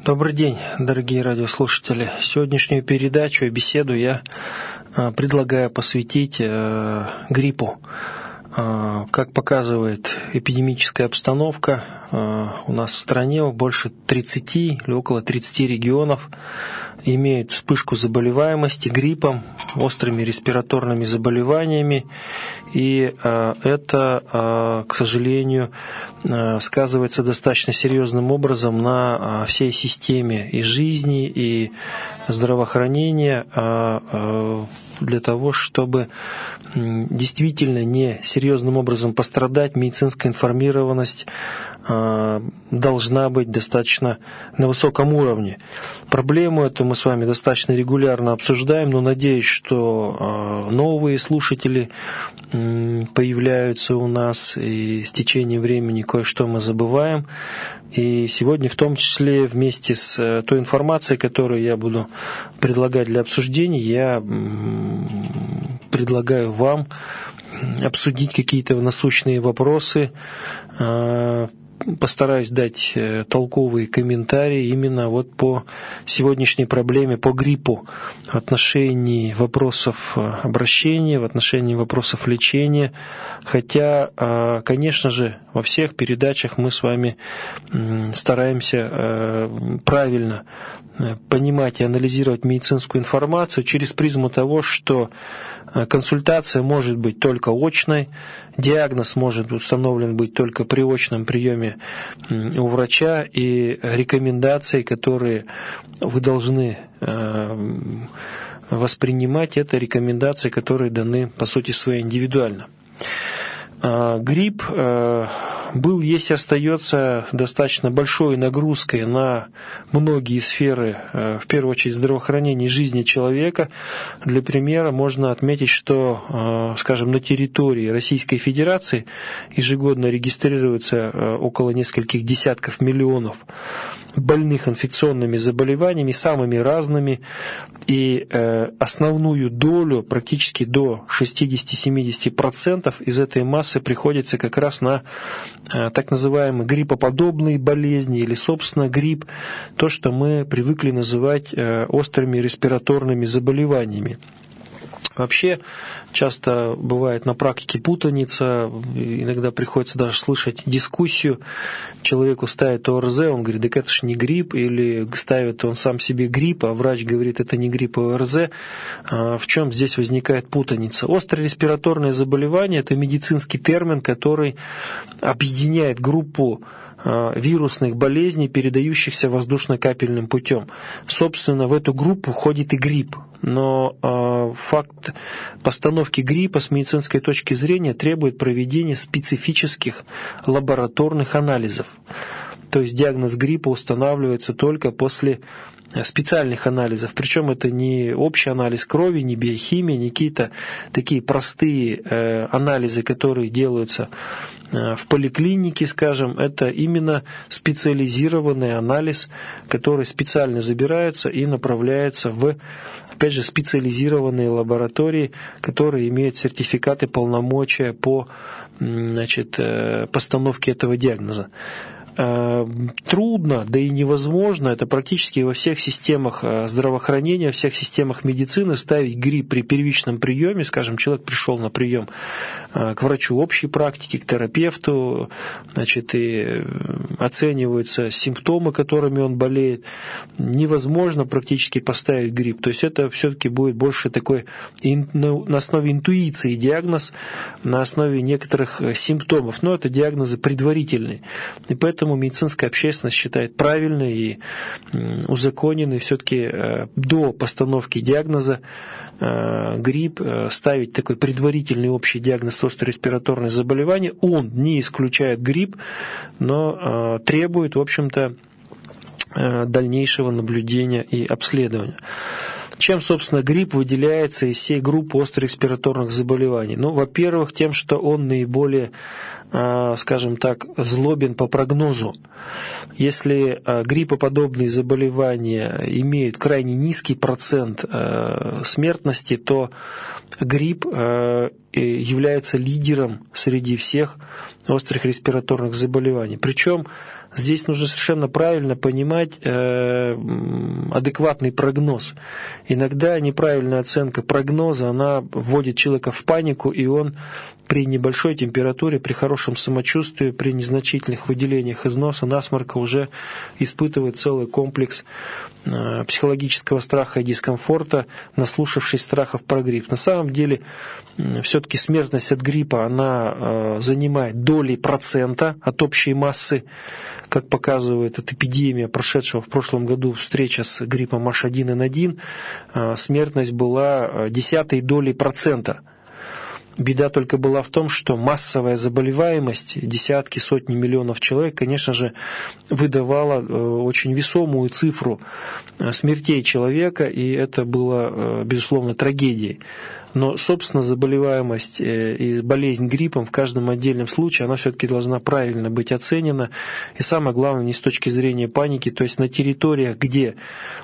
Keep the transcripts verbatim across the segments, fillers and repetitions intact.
Добрый день, дорогие радиослушатели. Сегодняшнюю передачу и беседу я предлагаю посвятить гриппу. Как показывает эпидемическая обстановка, у нас в стране больше тридцати или около тридцати регионов имеют вспышку заболеваемости гриппом, острыми респираторными заболеваниями, и это, к сожалению, сказывается достаточно серьезным образом на всей системе и жизни, и здравоохранения, для того, чтобы действительно не серьезным образом пострадать, медицинская информированность должна быть достаточно на высоком уровне. Проблему эту мы с вами достаточно регулярно обсуждаем, но надеюсь, что новые слушатели появляются у нас, и с течением времени кое-что мы забываем. И сегодня в том числе вместе с той информацией, которую я буду предлагать для обсуждения, я предлагаю вам обсудить какие-то насущные вопросы. Постараюсь дать толковые комментарии именно вот по сегодняшней проблеме, по гриппу, в отношении вопросов обращения, в отношении вопросов лечения. Хотя, конечно же, во всех передачах мы с вами стараемся правильно понимать и анализировать медицинскую информацию через призму того, что консультация может быть только очной, диагноз может установлен быть только при очном приеме у врача, и рекомендации, которые вы должны воспринимать, это рекомендации, которые даны, по сути своей, индивидуально. Грипп был, есть и остается достаточно большой нагрузкой на многие сферы, в первую очередь здравоохранения и жизни человека. Для примера можно отметить, что, скажем, на территории Российской Федерации ежегодно регистрируется около нескольких десятков миллионов больных инфекционными заболеваниями, самыми разными, и основную долю, практически до шестьдесят-семьдесят процентов из этой массы приходится как раз на так называемые гриппоподобные болезни или, собственно, грипп, то, что мы привыкли называть острыми респираторными заболеваниями. Вообще, часто бывает на практике путаница, иногда приходится даже слышать дискуссию. Человеку ставят ОРЗ, он говорит, так это ж не грипп, или ставит он сам себе грипп, а врач говорит, это не грипп, а ОРЗ. В чем здесь возникает путаница? Острое респираторное заболевание – это медицинский термин, который объединяет группу вирусных болезней, передающихся воздушно-капельным путем. Собственно, в эту группу входит и грипп. Но э, факт постановки гриппа с медицинской точки зрения требует проведения специфических лабораторных анализов. То есть диагноз гриппа устанавливается только после специальных анализов. Причем это не общий анализ крови, не биохимия, не какие-то такие простые э, анализы, которые делаются э, в поликлинике, скажем. Это именно специализированный анализ, который специально забирается и направляется в, опять же, специализированные лаборатории, которые имеют сертификаты, полномочия по, значит, э, постановке этого диагноза. Трудно, да и невозможно, это практически во всех системах здравоохранения, во всех системах медицины ставить грипп при первичном приеме. Скажем, человек пришел на прием к врачу общей практики, к терапевту, значит, и оцениваются симптомы, которыми он болеет. Невозможно практически поставить грипп. То есть это все-таки будет больше такой на основе интуиции диагноз, на основе некоторых симптомов. Но это диагнозы предварительные. И поэтому медицинская общественность считает правильной и узаконенной все-таки до постановки диагноза грипп ставить такой предварительный общий диагноз острое респираторное заболевание. Он не исключает грипп, но требует, в общем-то, дальнейшего наблюдения и обследования. Чем, собственно, грипп выделяется из всей группы острых респираторных заболеваний? Ну, во-первых, тем, что он наиболее, скажем так, злобен по прогнозу. Если гриппоподобные заболевания имеют крайне низкий процент смертности, то грипп является лидером среди всех острых респираторных заболеваний. Причем здесь нужно совершенно правильно понимать э, адекватный прогноз. Иногда неправильная оценка прогноза, она вводит человека в панику, и он при небольшой температуре, при хорошем самочувствии, при незначительных выделениях из носа, насморка уже испытывает целый комплекс э, психологического страха и дискомфорта, наслушавшись страхов про грипп. На самом деле, э, все-таки смертность от гриппа, она э, занимает доли процента от общей массы, как показывает эта эпидемия, прошедшего в прошлом году встреча с гриппом эйч один эн один, э, смертность была десятой долей процента. Беда только была в том, что массовая заболеваемость, десятки, сотни миллионов человек, конечно же, выдавала очень весомую цифру смертей человека, и это было, безусловно, трагедией. Но, собственно, заболеваемость и болезнь гриппом в каждом отдельном случае, она все-таки должна правильно быть оценена. И самое главное, не с точки зрения паники, то есть на территориях, где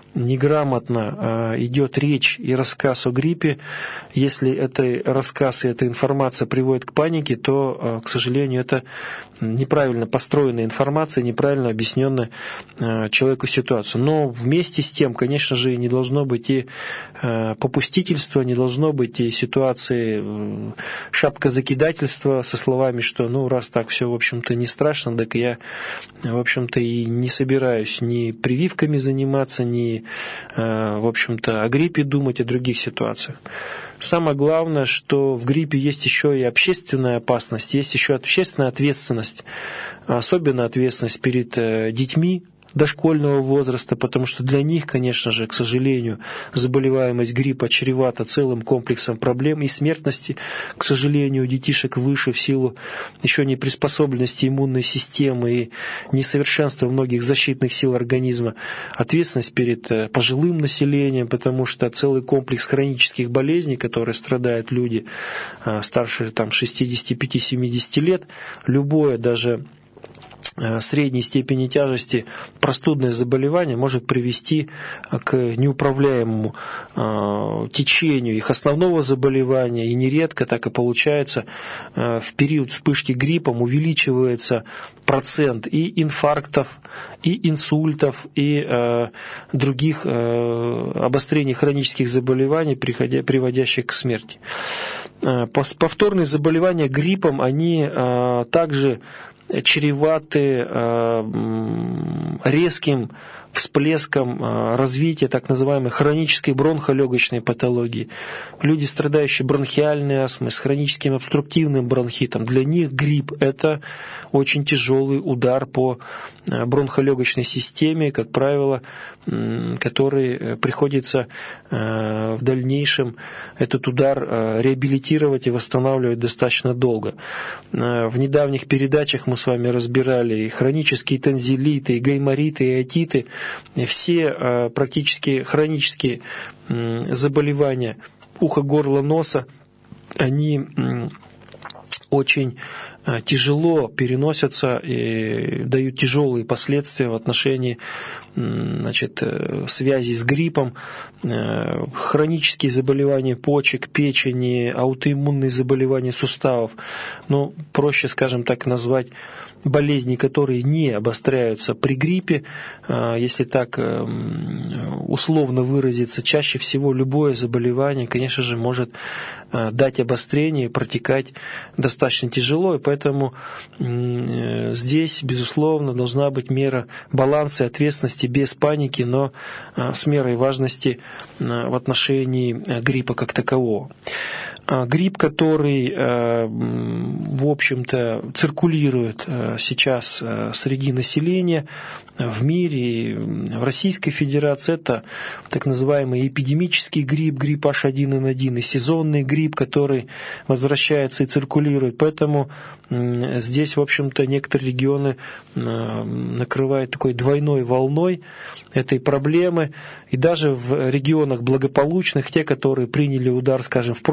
неграмотно идет речь и рассказ о гриппе, если этот рассказ и эта информация приводит к панике, то, к сожалению, это неправильно построенная информация, неправильно объясненная человеку ситуацию. Но вместе с тем, конечно же, не должно быть и попустительства, не должно быть и ситуации шапкозакидательства со словами, что ну раз так все, в общем-то, не страшно, так я, в общем-то, и не собираюсь ни прививками заниматься, ни, в общем-то, о гриппе думать, о других ситуациях. Самое главное, что в гриппе есть еще и общественная опасность, есть еще общественная ответственность, особенно ответственность перед детьми дошкольного возраста, потому что для них, конечно же, к сожалению, заболеваемость гриппа чревата целым комплексом проблем, и смертности, к сожалению, у детишек выше в силу еще неприспособленности иммунной системы и несовершенства многих защитных сил организма. Ответственность перед пожилым населением, потому что целый комплекс хронических болезней, которые страдают люди старше там, шестидесяти пяти — семидесяти лет, любое даже средней степени тяжести простудное заболевание может привести к неуправляемому э, течению их основного заболевания, и нередко так и получается, э, в период вспышки гриппом увеличивается процент и инфарктов, и инсультов, и э, других э, обострений хронических заболеваний, приходя, приводящих к смерти. Э, повторные заболевания гриппом, они э, также чреваты резким всплеском развития так называемой хронической бронхолегочной патологии. Люди, страдающие бронхиальной астмой, с хроническим обструктивным бронхитом, для них грипп – это очень тяжелый удар по бронхолегочной системе, как правило, который приходится в дальнейшем этот удар реабилитировать и восстанавливать достаточно долго. В недавних передачах мы с вами разбирали и хронические танзелиты, и гаймориты, и отиты. Все практически хронические заболевания уха, горла, носа, они очень тяжело переносятся и дают тяжелые последствия в отношении, значит, связи с гриппом, хронические заболевания почек, печени, аутоиммунные заболевания суставов. Ну, проще, скажем так, назвать болезни, которые не обостряются при гриппе, если так условно выразиться. Чаще всего любое заболевание, конечно же, может дать обострение и протекать достаточно тяжело, и поэтому здесь, безусловно, должна быть мера баланса и ответственности без паники, но с мерой важности в отношении гриппа как такового. Грипп, который, в общем-то, циркулирует сейчас среди населения в мире, в Российской Федерации, это так называемый эпидемический грипп, грипп эйч один эн один, и сезонный грипп, который возвращается и циркулирует. Поэтому здесь, в общем-то, некоторые регионы накрывают такой двойной волной этой проблемы. И даже в регионах благополучных, те, которые приняли удар, скажем, в прошлом году,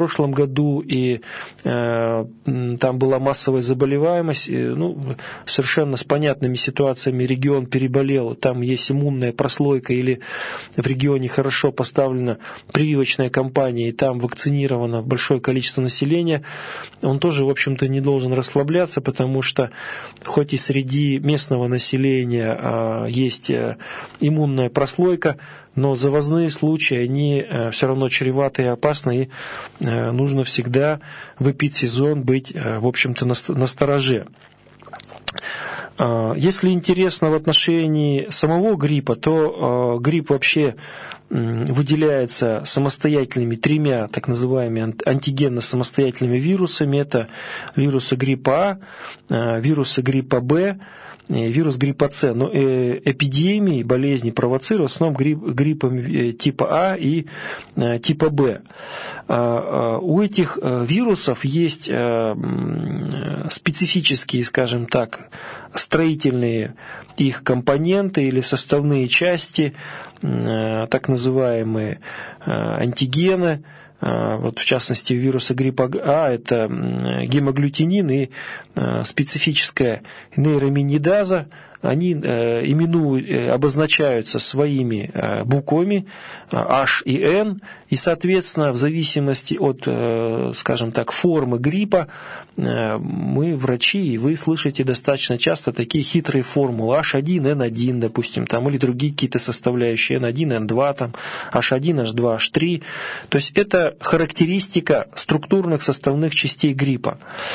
году, и э, там была массовая заболеваемость, и, ну, совершенно с понятными ситуациями регион переболел, там есть иммунная прослойка, или в регионе хорошо поставлена прививочная кампания, и там вакцинировано большое количество населения, он тоже, в общем-то, не должен расслабляться, потому что хоть и среди местного населения э, есть э, иммунная прослойка, но завозные случаи, они все равно чреваты и опасны, и нужно всегда в эпидсезон быть, в общем-то, настороже. Если интересно в отношении самого гриппа, то грипп вообще выделяется самостоятельными тремя так называемыми антигенно-самостоятельными вирусами. Это вирусы гриппа А, вирусы гриппа Б, вирус гриппа С. Но эпидемии, болезни провоцируют в основном грипп, гриппом типа А и типа Б. У этих вирусов есть специфические, скажем так, строительные их компоненты или составные части, так называемые антигены. Вот в частности, вируса гриппа А это гемоглютинин и специфическая нейроминидаза. Они именуют, обозначаются своими буквами H и N, и, соответственно, в зависимости от, скажем так, формы гриппа, мы, врачи, и вы слышите достаточно часто такие хитрые формулы H один N один, допустим, там, или другие какие-то составляющие N один N два, там, H один H два H три. То есть это характеристика структурных составных частей гриппа.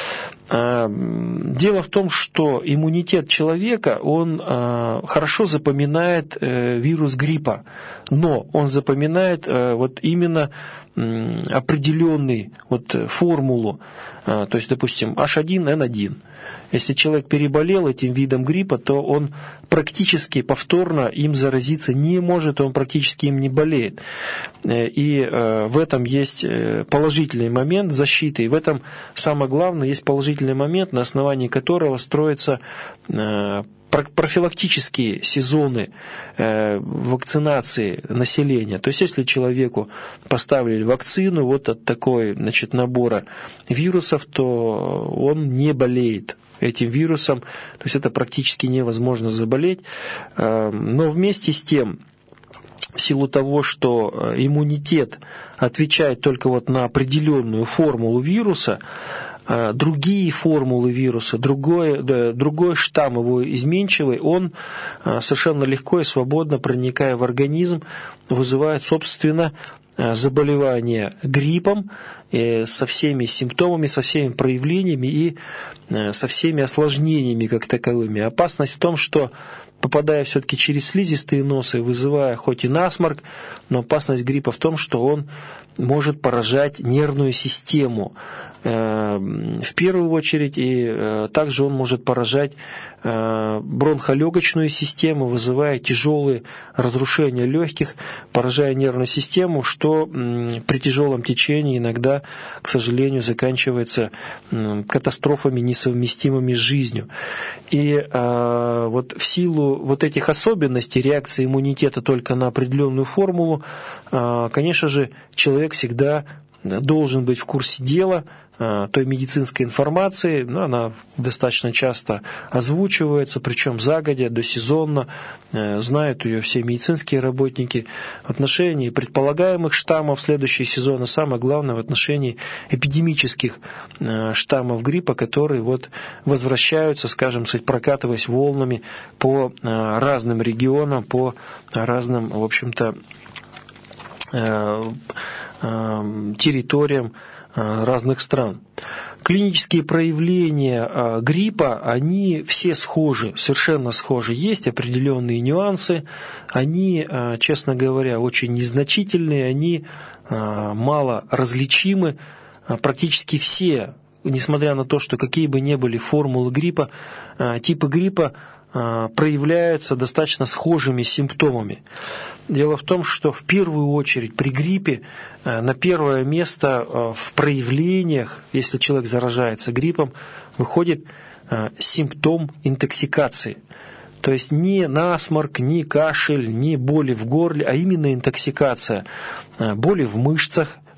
Дело в том, что иммунитет человека, он хорошо запоминает вирус гриппа, но он запоминает вот именно определенную вот формулу, то есть, допустим, H один N один. Если человек переболел этим видом гриппа, то он практически повторно им заразиться не может, он практически им не болеет. И в этом есть положительный момент защиты, и в этом самое главное есть положительный момент, на основании которого строится профилактические сезоны э, вакцинации населения. То есть, если человеку поставили вакцину вот от такой, значит, набора вирусов, то он не болеет этим вирусом. То есть, это практически невозможно заболеть. Э, но вместе с тем, в силу того, что иммунитет отвечает только вот на определенную формулу вируса, другие формулы вируса, другой, другой штамм его изменчивый, он совершенно легко и свободно, проникая в организм, вызывает, собственно, заболевание гриппом со всеми симптомами, со всеми проявлениями и со всеми осложнениями как таковыми. Опасность в том, что, попадая все-таки через слизистые носы, вызывая хоть и насморк, но опасность гриппа в том, что он может поражать нервную систему в первую очередь, и также он может поражать бронхолегочную систему, вызывая тяжелые разрушения легких, поражая нервную систему, что при тяжелом течении иногда, к сожалению, заканчивается катастрофами, несовместимыми с жизнью. И вот в силу вот этих особенностей реакции иммунитета только на определенную формулу, конечно же, человек всегда должен быть в курсе дела той медицинской информации, ну, она достаточно часто озвучивается, причем загодя, досезонно, знают ее все медицинские работники в отношении предполагаемых штаммов следующего сезона, самое главное в отношении эпидемических штаммов гриппа, которые вот возвращаются, скажем, прокатываясь волнами по разным регионам, по разным, в общем-то, территориям разных стран. Клинические проявления гриппа, они все схожи, совершенно схожи. Есть определенные нюансы, они, честно говоря, очень незначительные, они мало различимы. Практически все, несмотря на то, что какие бы ни были формулы гриппа, типы гриппа проявляются достаточно схожими симптомами. Дело в том, что в первую очередь при гриппе на первое место в проявлениях, если человек заражается гриппом, выходит симптом интоксикации. То есть не насморк, не кашель, не боли в горле, а именно интоксикация. Боли в мышцах,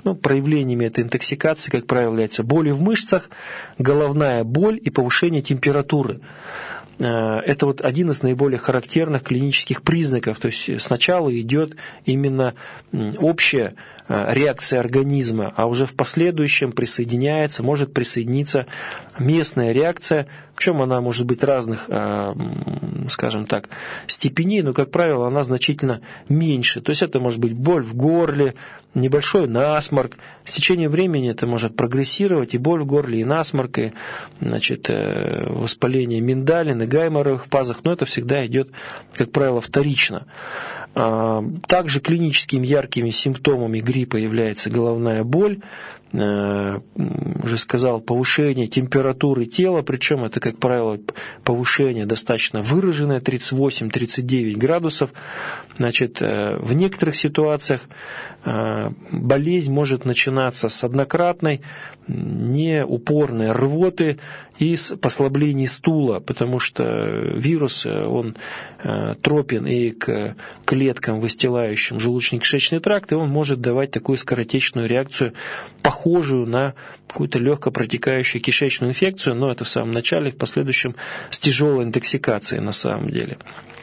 Ну, проявлениями этой интоксикации, как правило, являются боли в мышцах, головная боль и повышение температуры. Это вот один из наиболее характерных клинических признаков. То есть сначала идет именно общая реакция организма, а уже в последующем присоединяется, может присоединиться местная реакция, причем она может быть разных, скажем так, степеней, но, как правило, она значительно меньше. То есть это может быть боль в горле, небольшой насморк. С течением времени это может прогрессировать, и боль в горле, и насморк, и, значит, воспаление миндалин, и гайморовых пазух, но это всегда идет, как правило, вторично. Также клиническими яркими симптомами гриппа является головная боль, уже сказал, повышение температуры тела, причем это, как правило, повышение достаточно выраженное, тридцать восемь - тридцать девять градусов. Значит, в некоторых ситуациях болезнь может начинаться с однократной, неупорной рвоты и с послаблений стула, потому что вирус, он тропен и к клеткам, выстилающим желудочно-кишечный тракт, и он может давать такую скоротечную реакцию, похожую на какую-то легко протекающую кишечную инфекцию, но это в самом начале, в последующем с тяжелой интоксикацией на самом деле.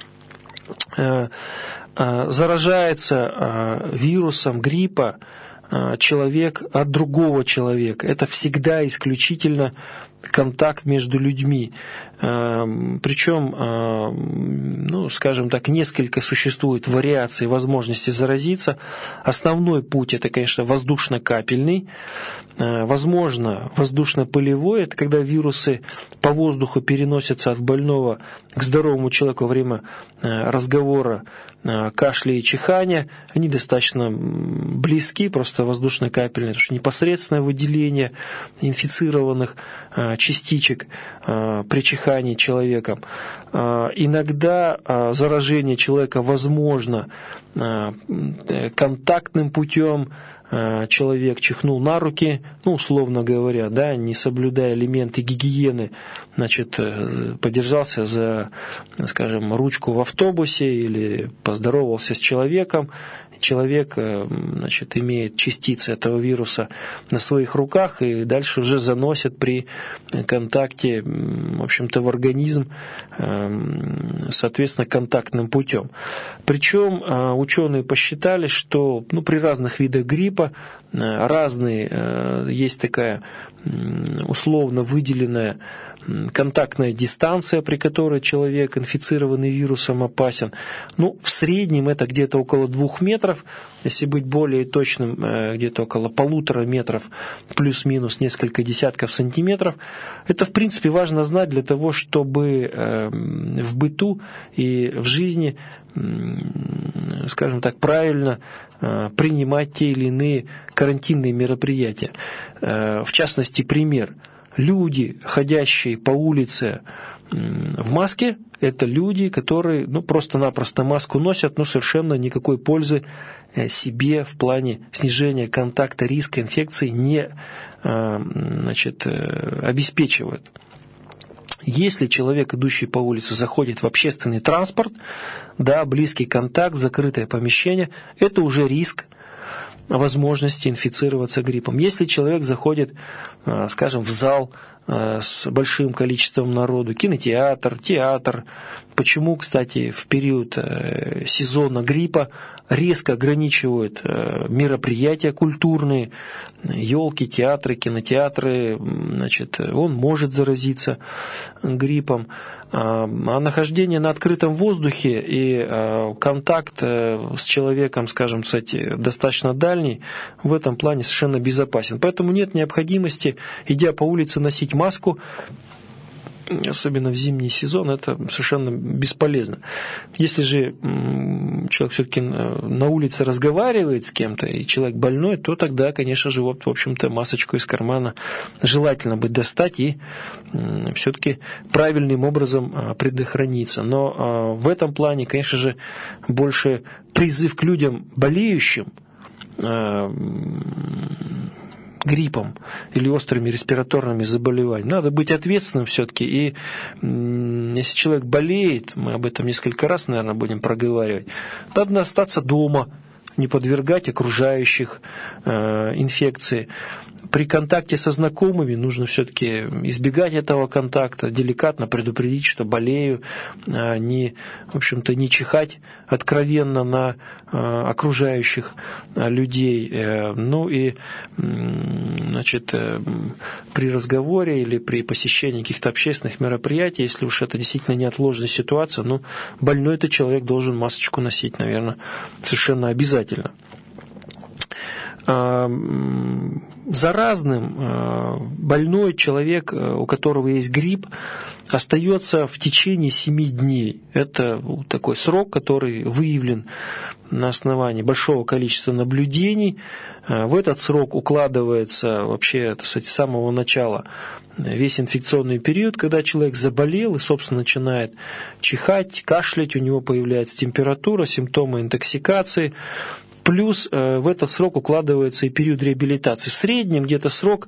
Заражается вирусом гриппа человек от другого человека. Это всегда исключительно контакт между людьми. Причем, ну, скажем так, несколько существует вариаций возможности заразиться. Основной путь – это, конечно, воздушно-капельный. Возможно, воздушно-пылевой – это когда вирусы по воздуху переносятся от больного к здоровому человеку во время разговора, кашля и чихания. Они достаточно близки, просто воздушно-капельные, потому что непосредственное выделение инфицированных частичек при чихании человеком. Иногда заражение человека возможно контактным путем. Человек чихнул на руки, ну, условно говоря, да, не соблюдая элементы гигиены, значит, подержался за, скажем, ручку в автобусе или поздоровался с человеком. Человек, значит, имеет частицы этого вируса на своих руках и дальше уже заносит при контакте, в общем-то, в организм, соответственно, контактным путем. Причем ученые посчитали, что, ну, при разных видах гриппа разные, есть такая условно выделенная контактная дистанция, при которой человек, инфицированный вирусом, опасен. Ну, в среднем это где-то около двух метров, если быть более точным, где-то около полутора метров, плюс-минус несколько десятков сантиметров. Это, в принципе, важно знать для того, чтобы в быту и в жизни, скажем так, правильно принимать те или иные карантинные мероприятия. В частности, пример. Люди, ходящие по улице в маске, это люди, которые, ну, просто-напросто маску носят, но совершенно никакой пользы себе в плане снижения контакта, риска инфекции не, значит, обеспечивают. Если человек, идущий по улице, заходит в общественный транспорт, да, близкий контакт, закрытое помещение, это уже риск возможности инфицироваться гриппом. Если человек заходит, скажем, в зал с большим количеством народу, кинотеатр, театр, почему, кстати, в период сезона гриппа резко ограничивают мероприятия культурные, елки, театры, кинотеатры, значит, он может заразиться гриппом. А нахождение на открытом воздухе и контакт с человеком, скажем, кстати, достаточно дальний, в этом плане совершенно безопасен. Поэтому нет необходимости, идя по улице, носить маску. Особенно в зимний сезон, это совершенно бесполезно. Если же человек все-таки на улице разговаривает с кем-то, и человек больной, то тогда, конечно же, вот, в общем-то, масочку из кармана желательно бы достать и все-таки правильным образом предохраниться. Но в этом плане, конечно же, больше призыв к людям болеющим гриппом или острыми респираторными заболеваниями. Надо быть ответственным все-таки. И если человек болеет, мы об этом несколько раз, наверное, будем проговаривать, надо остаться дома, не подвергать окружающих инфекции. При контакте со знакомыми нужно все-таки избегать этого контакта, деликатно предупредить, что болею, не, в общем-то, не чихать откровенно на окружающих людей. Ну и, значит, при разговоре или при посещении каких-то общественных мероприятий, если уж это действительно неотложная ситуация, ну, больной этот человек должен масочку носить, наверное, совершенно обязательно. Заразным больной человек, у которого есть грипп, остается в течение семи дней. Это такой срок, который выявлен на основании большого количества наблюдений. В этот срок укладывается вообще, так сказать, с самого начала весь инфекционный период, когда человек заболел и, собственно, начинает чихать, кашлять, у него появляется температура, симптомы интоксикации. Плюс в этот срок укладывается и период реабилитации. В среднем где-то срок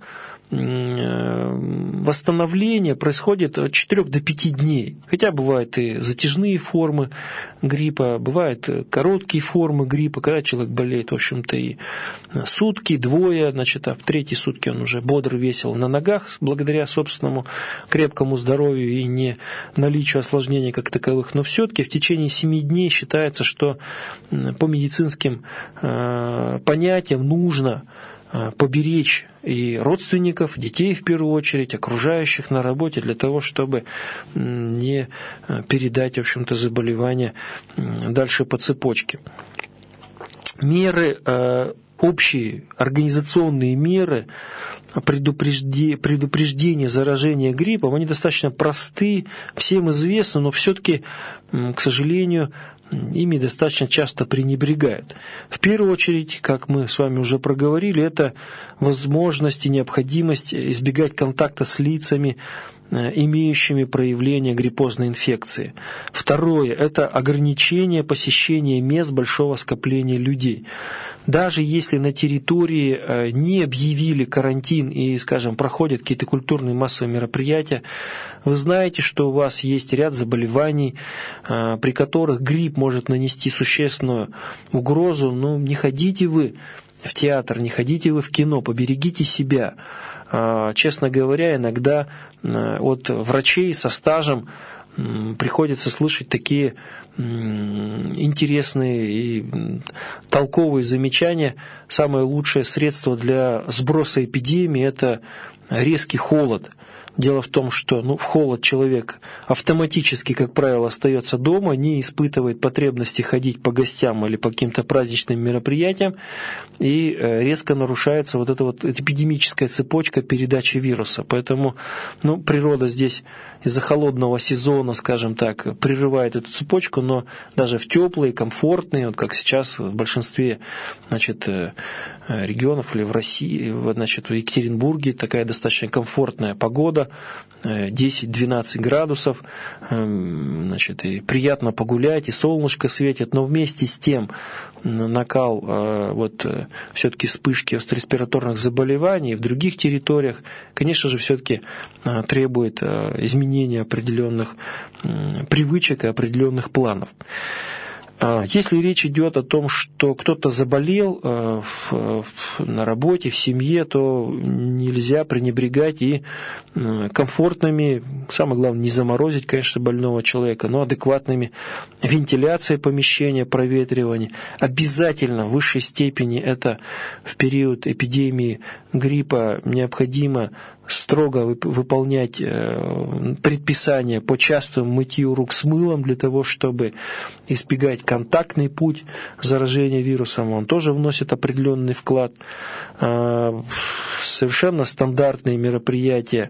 восстановления происходит от четырёх до пяти дней. Хотя бывают и затяжные формы гриппа, бывают короткие формы гриппа, когда человек болеет, в общем-то, и сутки, двое, значит, а в третьи сутки он уже бодр, весел на ногах, благодаря собственному крепкому здоровью и не наличию осложнений как таковых. Но все-таки в течение семи дней считается, что по медицинским понятиям нужно поберечь и родственников, детей в первую очередь, окружающих на работе, для того, чтобы не передать, в общем-то, заболевание дальше по цепочке. Меры, общие организационные меры предупреждения заражения гриппом, они достаточно просты, всем известны, но все-таки, к сожалению, ими достаточно часто пренебрегают. В первую очередь, как мы с вами уже проговорили, это возможность и необходимость избегать контакта с лицами, имеющими проявление гриппозной инфекции. Второе – это ограничение посещения мест большого скопления людей. Даже если на территории не объявили карантин и, скажем, проходят какие-то культурные массовые мероприятия, вы знаете, что у вас есть ряд заболеваний, при которых грипп может нанести существенную угрозу. Ну, не ходите вы в театр, не ходите вы в кино, поберегите себя. Честно говоря, иногда от врачей со стажем приходится слышать такие интересные и толковые замечания. Самое лучшее средство для сброса эпидемии – это резкий холод. Дело в том, что ну, в холод человек автоматически, как правило, остается дома, не испытывает потребности ходить по гостям или по каким-то праздничным мероприятиям, и резко нарушается вот эта вот эпидемическая цепочка передачи вируса. Поэтому ну, природа здесь из-за холодного сезона, скажем так, прерывает эту цепочку, но даже в теплые, комфортные, вот как сейчас в большинстве, значит, регионов или в России, значит, в Екатеринбурге такая достаточно комфортная погода, десять-двенадцать градусов, значит, и приятно погулять, и солнышко светит, но вместе с тем накал вот, все-таки вспышки остро-респираторных заболеваний в других территориях, конечно же, все-таки требует изменения определенных привычек и определенных планов. Если речь идет о том, что кто-то заболел в, в, на работе, в семье, то нельзя пренебрегать и комфортными, самое главное, не заморозить, конечно, больного человека, но адекватными вентиляцией помещения, проветривания. Обязательно в высшей степени это в период эпидемии гриппа необходимо строго выполнять предписания по частому мытью рук с мылом для того, чтобы избегать контактный путь заражения вирусом. Он тоже вносит определенный вклад. Совершенно стандартные мероприятия.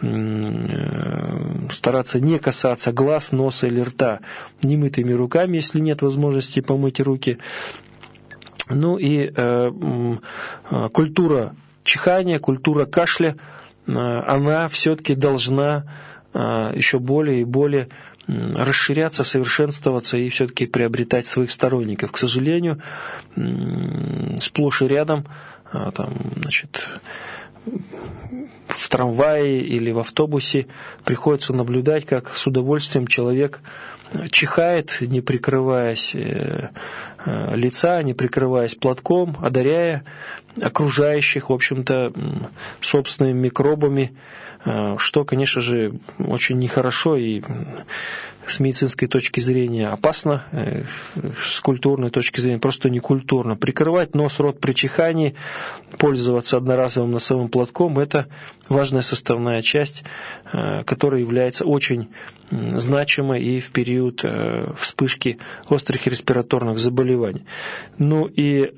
Стараться не касаться глаз, носа или рта немытыми руками, если нет возможности помыть руки. Ну и культура чихания, культура кашля, она все-таки должна еще более и более расширяться, совершенствоваться и все-таки приобретать своих сторонников. К сожалению, сплошь и рядом там, значит, в трамвае или в автобусе приходится наблюдать, как с удовольствием человек чихает, не прикрываясь лица, не прикрываясь платком, одаряя окружающих, в общем-то, собственными микробами, что, конечно же, очень нехорошо и с медицинской точки зрения опасно, с культурной точки зрения просто некультурно. Прикрывать нос, рот при чихании, пользоваться одноразовым носовым платком – это важная составная часть, которая является очень значимой и в период вспышки острых респираторных заболеваний. Ну и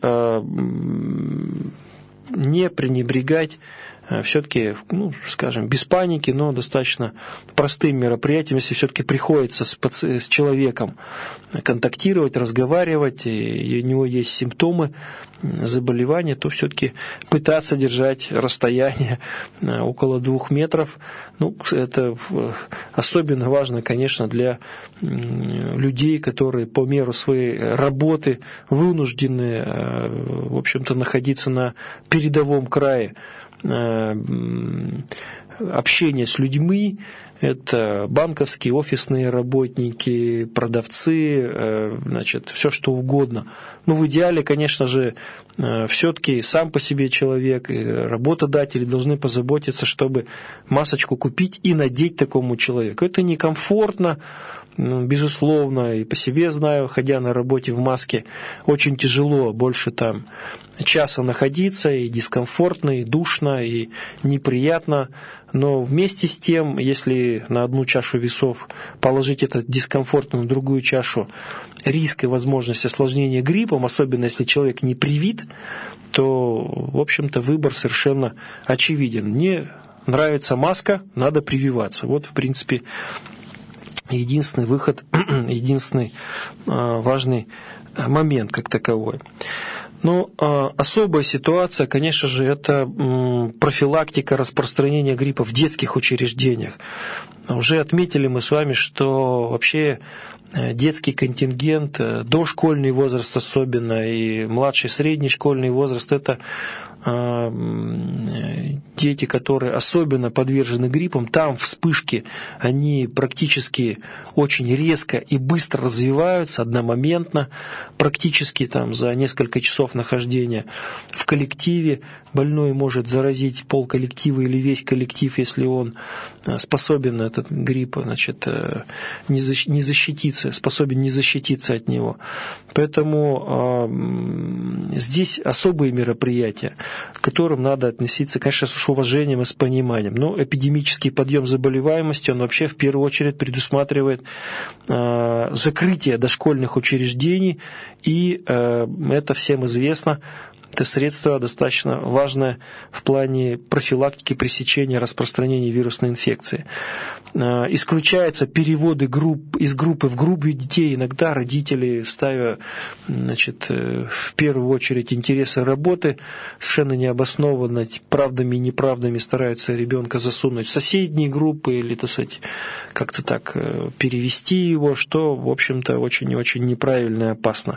не пренебрегать все-таки, ну, скажем, без паники, но достаточно простым мероприятием, если все-таки приходится с, паци- с человеком контактировать, разговаривать, и у него есть симптомы заболевания, то все-таки пытаться держать расстояние около двух метров. Ну, это особенно важно, конечно, для людей, которые по меру своей работы вынуждены, в общем-то, находиться на передовом крае общение с людьми. Это банковские, офисные работники, продавцы, значит, все что угодно. Ну, в идеале, конечно же, все-таки сам по себе человек и работодатели должны позаботиться, чтобы масочку купить и надеть такому человеку. Это некомфортно, безусловно, и по себе знаю, ходя на работе в маске, очень тяжело, больше там часа находиться, и дискомфортно, и душно, и неприятно. Но вместе с тем, если на одну чашу весов положить этот дискомфорт, на другую чашу риск и возможность осложнения гриппом, особенно если человек не привит, то, в общем-то, выбор совершенно очевиден. Не нравится маска, надо прививаться. Вот, в принципе, единственный выход, единственный важный момент как таковой. Но э, особая ситуация, конечно же, это м, профилактика распространения гриппа в детских учреждениях. Уже отметили мы с вами, что вообще детский контингент, дошкольный возраст особенно, и младший средний школьный возраст – это дети, которые особенно подвержены гриппам, там вспышки, они практически очень резко и быстро развиваются, одномоментно, практически там за несколько часов нахождения в коллективе. Больной может заразить полколлектива или весь коллектив, если он способен этот грипп, значит, не защититься, способен не защититься от него. Поэтому э, здесь особые мероприятия, к которым надо относиться, конечно, с уважением и с пониманием. Но эпидемический подъем заболеваемости, он вообще в первую очередь предусматривает э, закрытие дошкольных учреждений, и э, это всем известно. Это средство достаточно важное в плане профилактики пресечения распространения вирусной инфекции. Исключаются переводы групп, из группы в группу детей. Иногда родители, ставя, значит, в первую очередь интересы работы, совершенно необоснованно, правдами и неправдами стараются ребенка засунуть в соседние группы или, так сказать, как-то так перевести его, что, в общем-то, очень и очень неправильно и опасно.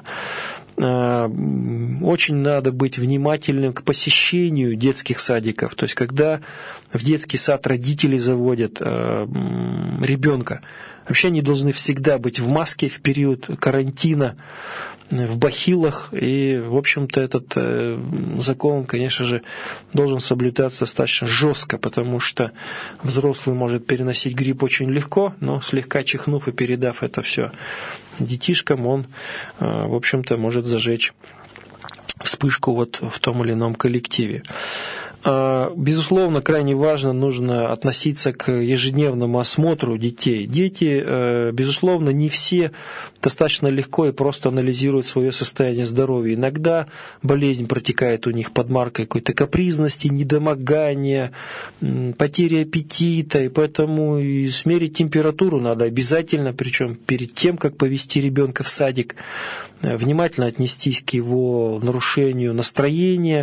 Очень надо быть внимательным к посещению детских садиков. То есть, когда в детский сад родители заводят ребенка, вообще они должны всегда быть в маске в период карантина, в бахилах. И, в общем-то, этот закон, конечно же, должен соблюдаться достаточно жестко, потому что взрослый может переносить грипп очень легко, но слегка чихнув и передав это все детишкам, он, в общем-то, может зажечь вспышку вот в том или ином коллективе. Безусловно, крайне важно, нужно относиться к ежедневному осмотру детей. Дети, безусловно, не все достаточно легко и просто анализируют свое состояние здоровья. Иногда болезнь протекает у них под маркой какой-то капризности, недомогания, потери аппетита, и поэтому измерить температуру надо обязательно, причем перед тем, как повести ребенка в садик, внимательно отнестись к его нарушению настроения,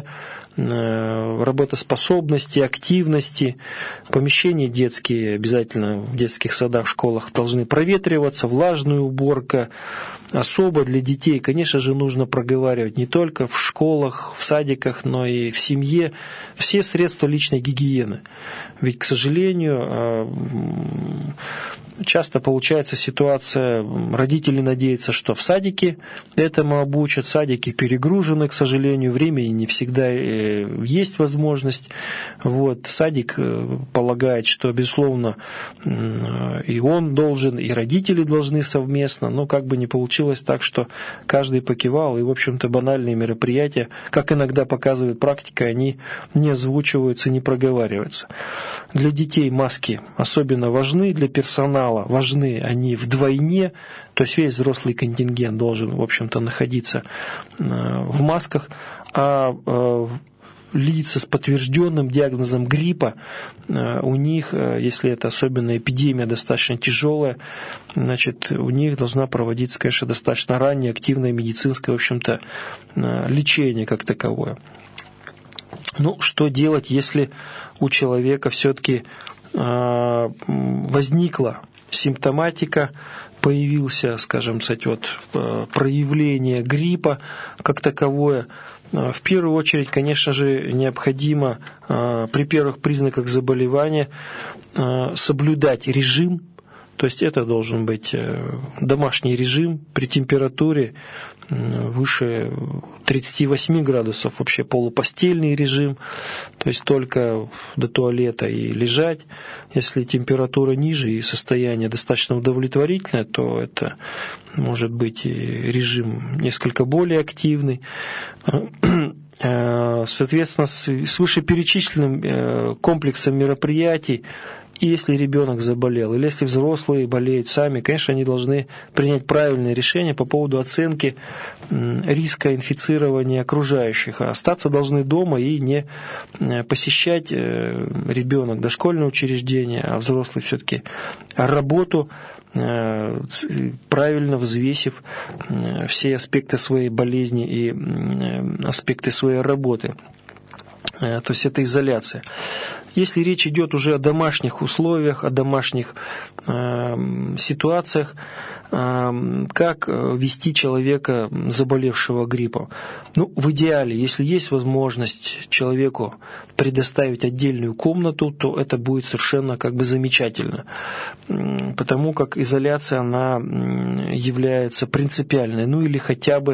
работоспособности, активности. Помещения детские обязательно в детских садах, школах должны проветриваться, влажная уборка. Особо для детей, конечно же, нужно проговаривать не только в школах, в садиках, но и в семье все средства личной гигиены. Ведь, к сожалению, часто получается ситуация, родители надеются, что в садике этому обучат, садики перегружены, к сожалению, времени не всегда есть возможность. Вот. Садик полагает, что, безусловно, и он должен, и родители должны совместно, но как бы не получилось так, что каждый покивал, и, в общем-то, банальные мероприятия, как иногда показывает практика, они не озвучиваются, не проговариваются. Для детей маски особенно важны, для персонала важны они вдвойне, то есть весь взрослый контингент должен, в общем-то, находиться в масках, а лица с подтвержденным диагнозом гриппа, у них, если это особенно эпидемия достаточно тяжелая, значит, у них должна проводиться, конечно, достаточно раннее, активное медицинское, в общем-то, лечение как таковое. Ну, что делать, если у человека все-таки возникла симптоматика, появился, скажем, кстати, вот, проявление гриппа как таковое? В первую очередь, конечно же, необходимо при первых признаках заболевания соблюдать режим, то есть это должен быть домашний режим при температуре выше тридцати восьми градусов, вообще полупостельный режим, то есть только до туалета и лежать. Если температура ниже и состояние достаточно удовлетворительное, то это может быть режим несколько более активный. Соответственно, с вышеперечисленным комплексом мероприятий, и если ребенок заболел, или если взрослые болеют сами, конечно, они должны принять правильное решение по поводу оценки риска инфицирования окружающих. А остаться должны дома и не посещать ребенок дошкольное учреждение, а взрослый все-таки работу, правильно взвесив все аспекты своей болезни и аспекты своей работы. То есть это изоляция. Если речь идет уже о домашних условиях, о домашних э, ситуациях, э, как вести человека, заболевшего гриппом? Ну, в идеале, если есть возможность человеку предоставить отдельную комнату, то это будет совершенно как бы замечательно, потому как изоляция, она является принципиальной, ну или хотя бы,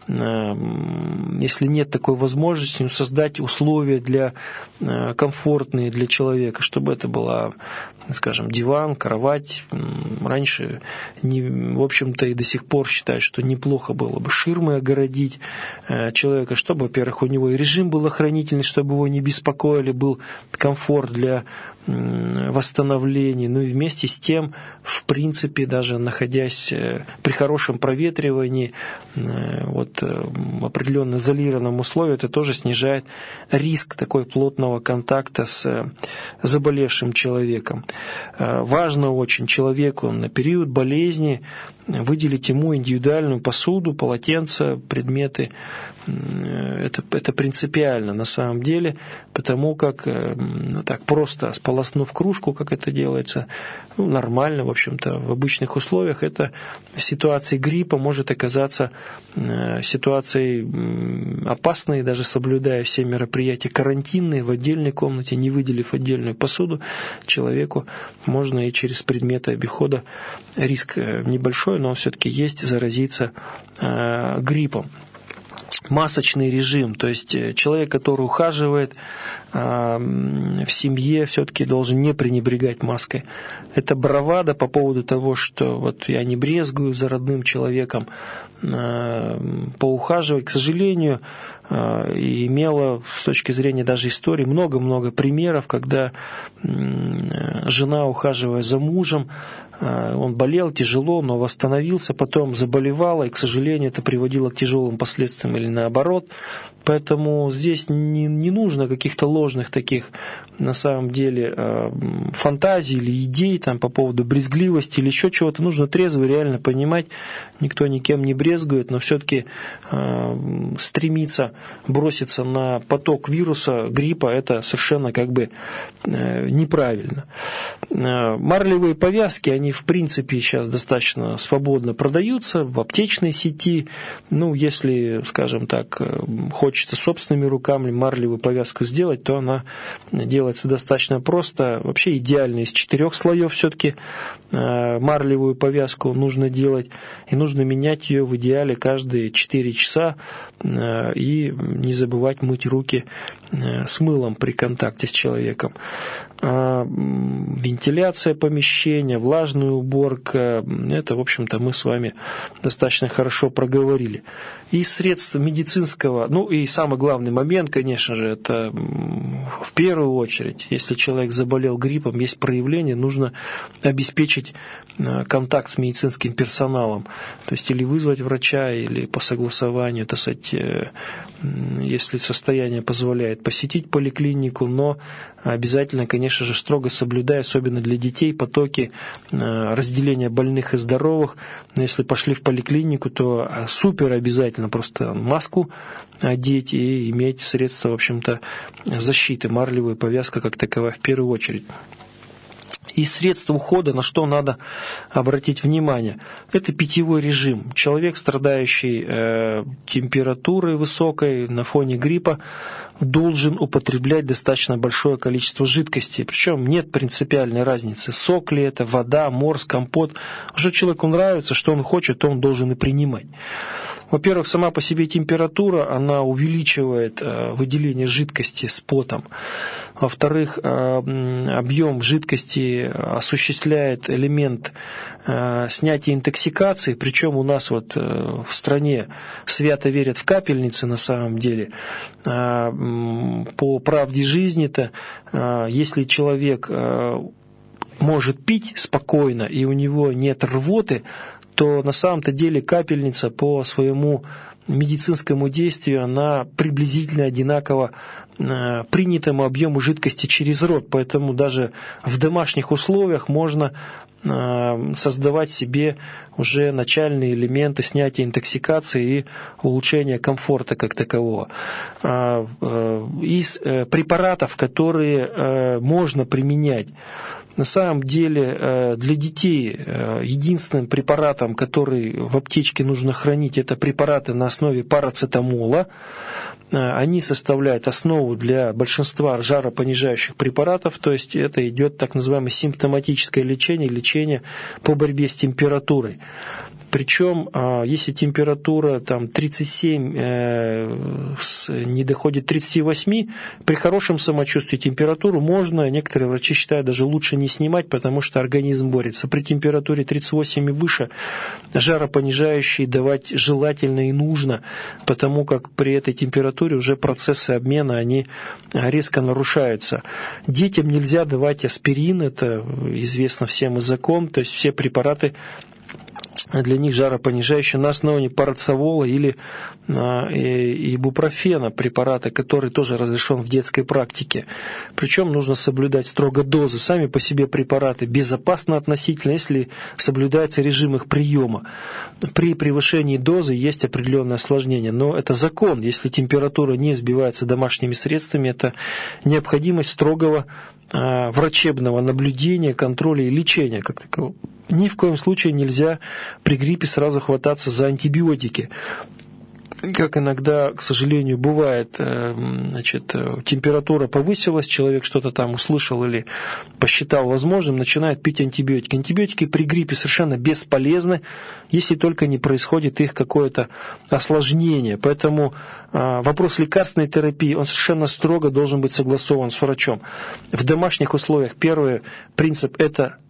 если нет такой возможности, ну, создать условия для комфортные для человека, чтобы это была, скажем, диван, кровать. Раньше, не, в общем-то, и до сих пор считают, что неплохо было бы ширмой огородить человека, чтобы, во-первых, у него и режим был охранительный, чтобы его не беспокоили, был комфорт для восстановления, ну и вместе с тем, в принципе, даже находясь при хорошем проветривании, вот, в определенно изолированном условии, это тоже снижает риск такой плотного контакта с заболевшим человеком. Важно очень человеку на период болезни выделить ему индивидуальную посуду, полотенца, предметы. Это, это принципиально на самом деле, потому как, ну, так просто сполоснув кружку, как это делается, ну, нормально, в общем-то, в обычных условиях, это в ситуации гриппа может оказаться ситуацией опасной, даже соблюдая все мероприятия карантинные в отдельной комнате, не выделив отдельную посуду, человеку можно и через предметы обихода, риск небольшой, но все-таки есть, заразиться э, гриппом. Масочный режим, то есть человек, который ухаживает э, в семье, все-таки должен не пренебрегать маской. Это бравада по поводу того, что вот я не брезгую за родным человеком э, поухаживать. К сожалению, э, имела с точки зрения даже истории много-много примеров, когда э, жена, ухаживая за мужем, он болел тяжело, но восстановился, потом заболевала, и, к сожалению, это приводило к тяжелым последствиям или наоборот. Поэтому здесь не, не нужно каких-то ложных таких, на самом деле, фантазий или идей там, по поводу брезгливости или еще чего-то. Нужно трезво и реально понимать, никто никем не брезгует, но все-таки э, стремиться броситься на поток вируса, гриппа, это совершенно как бы э, неправильно. Э, марлевые повязки, они в принципе сейчас достаточно свободно продаются в аптечной сети. Ну, если, скажем так, хочется собственными руками марлевую повязку сделать, то она делается достаточно просто. Вообще идеально из четырех слоев все-таки э, марлевую повязку нужно делать, и нужно менять ее в идеале каждые четыре часа э, и не забывать мыть руки э, с мылом при контакте с человеком. Э, вентиляция помещения, влажная уборка, это, в общем-то, мы с вами достаточно хорошо проговорили. Из средств медицинского, ну и самый главный момент, конечно же, это в первую очередь, если человек заболел гриппом, есть проявление, нужно обеспечить контакт с медицинским персоналом, то есть или вызвать врача, или по согласованию, так сказать, если состояние позволяет, посетить поликлинику, но обязательно, конечно же, строго соблюдая, особенно для детей, потоки разделения больных и здоровых. Но если пошли в поликлинику, то супер обязательно просто маску одеть и иметь средства, в общем-то, защиты, марлевая повязка как таковая в первую очередь. Из средств ухода, на что надо обратить внимание, это питьевой режим. Человек, страдающий э, температурой высокой на фоне гриппа, должен употреблять достаточно большое количество жидкости. Причем нет принципиальной разницы, сок ли это, вода, морс, компот. Что человеку нравится, что он хочет, то он должен и принимать. Во-первых, сама по себе температура, она увеличивает выделение жидкости с потом. Во-вторых, объем жидкости осуществляет элемент снятия интоксикации, причем у нас вот в стране свято верят в капельницы на самом деле. По правде жизни-то, если человек может пить спокойно и у него нет рвоты, то на самом-то деле капельница по своему медицинскому действию, она приблизительно одинакова принятому объему жидкости через рот. Поэтому даже в домашних условиях можно создавать себе уже начальные элементы снятия интоксикации и улучшения комфорта как такового. Из препаратов, которые можно применять, на самом деле для детей единственным препаратом, который в аптечке нужно хранить, это препараты на основе парацетамола. Они составляют основу для большинства жаропонижающих препаратов, то есть это идет так называемое симптоматическое лечение, лечение по борьбе с температурой. Причем, если температура там, тридцать семь не доходит тридцати восьми, при хорошем самочувствии температуру можно, некоторые врачи считают, даже лучше не снимать, потому что организм борется. При температуре тридцать восемь и выше жаропонижающие давать желательно и нужно, потому как при этой температуре уже процессы обмена, они резко нарушаются. Детям нельзя давать аспирин, это известно всем и закон, то есть все препараты для них жаропонижающие на основе парацетамола или ибупрофена, препараты, который тоже разрешен в детской практике. Причем нужно соблюдать строго дозы. Сами по себе препараты безопасны относительно, если соблюдается режим их приема. При превышении дозы есть определенное осложнение, но это закон. Если температура не сбивается домашними средствами, это необходимость строгого врачебного наблюдения, контроля и лечения как такового. Ни в коем случае нельзя при гриппе сразу хвататься за антибиотики. Как иногда, к сожалению, бывает, значит, температура повысилась, человек что-то там услышал или посчитал возможным, начинает пить антибиотики. Антибиотики при гриппе совершенно бесполезны, если только не происходит их какое-то осложнение. Поэтому вопрос лекарственной терапии, он совершенно строго должен быть согласован с врачом. В домашних условиях первый принцип – это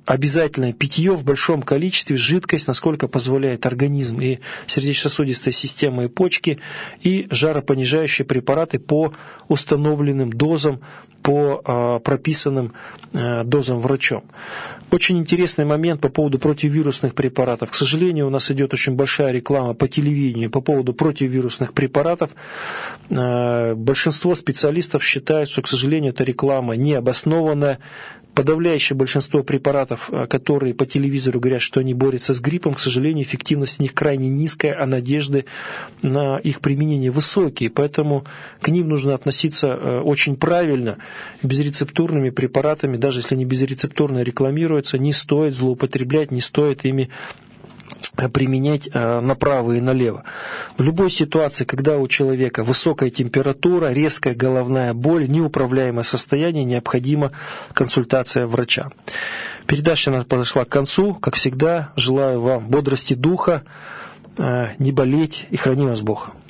обязательное питье в большом количестве, жидкость, насколько позволяет организм и сердечно-сосудистая система, и почки, и жаропонижающие препараты по установленным дозам, по э, прописанным э, дозам врачом. Очень интересный момент по поводу противовирусных препаратов. К сожалению, у нас идет очень большая реклама по телевидению по поводу противовирусных препаратов. Э, большинство специалистов считают, что, к сожалению, эта реклама необоснованная. Подавляющее большинство препаратов, которые по телевизору говорят, что они борются с гриппом, к сожалению, эффективность у них крайне низкая, а надежды на их применение высокие. Поэтому к ним нужно относиться очень правильно. Безрецептурными препаратами, даже если они безрецептурно рекламируются, не стоит злоупотреблять, не стоит ими применять направо и налево. В любой ситуации, когда у человека высокая температура, резкая головная боль, неуправляемое состояние, необходима консультация врача. Передача наша подошла к концу. Как всегда, желаю вам бодрости духа, не болеть, и храни вас Бог.